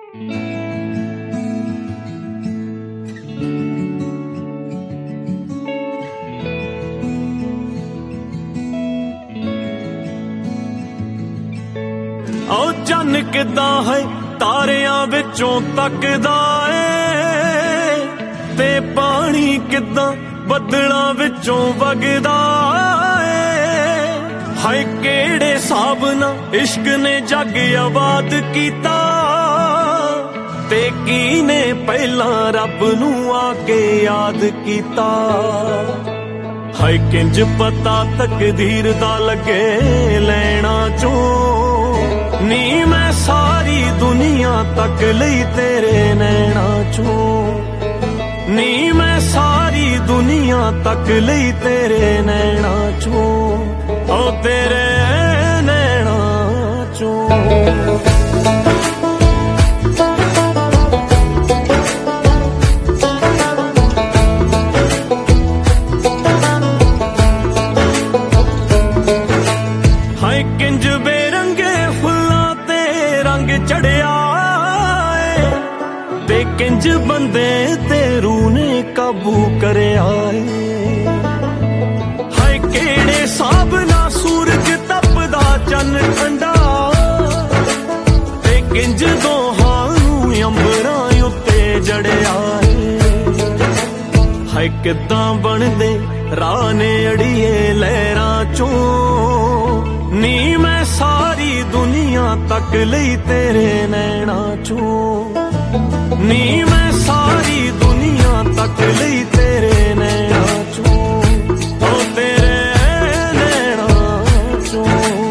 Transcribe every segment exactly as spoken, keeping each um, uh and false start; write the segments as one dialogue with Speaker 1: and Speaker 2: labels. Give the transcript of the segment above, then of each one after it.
Speaker 1: ओ चन्न किदां है तारियां विचों तकदा ए, ते पानी किदां बदलां विचों वगदा ए। हाय केड़े साब नाल इश्क ने जग आबाद कीता, ते कीने पहलां रब नूं आके याद कीता। हाय किंज पता तकदीर दा लगे लैना चों, नी मैं सारी दुनिया तक लई तेरे नैना चों, नी मैं सारी दुनिया तक लई तेरे नैना चों, ओ तेरे नैना चों। चढ़िया ते किंज बंदे ते रूह ने काबू करया। हाय केड़े साब ना सूरज तपदा चन ठंडा, ते किंज दोहां नूं अंबरां उत्ते जड़िया। हाय किदां बनदे राह ने अड़िए लहरां चों, नी मैं सारी दुनिया तक लई तेरे नैना चों, नी मैं सारी दुनिया तक लई तेरे नैना चों, ओ तेरे नैना चों।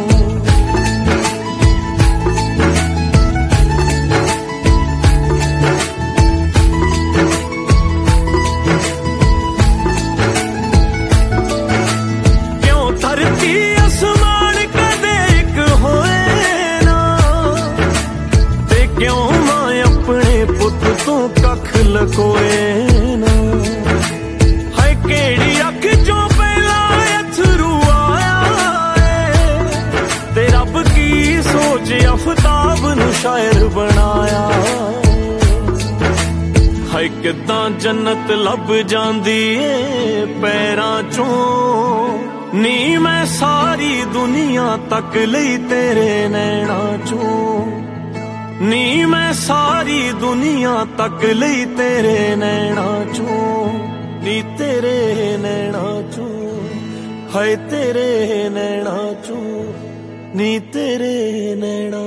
Speaker 1: क्यों धरती आसमान कदे एक होए ना, ते क्यों मां अपने पुत तो कख लकोए ना। हाय केड़ी अख चों पहला अथरू आया है, ते रब की सोच अफताब नूं शायर बनाया। हाय किदां जन्नत लब जांदी ए पैरां चों, नी मैं सारी दुनिया तक लई तेरे नैना चों, नी मैं सारी दुनिया तक लई तेरे नैना चों, नी तेरे नैना चों। हाय तेरे नैना चों, नी तेरे नैना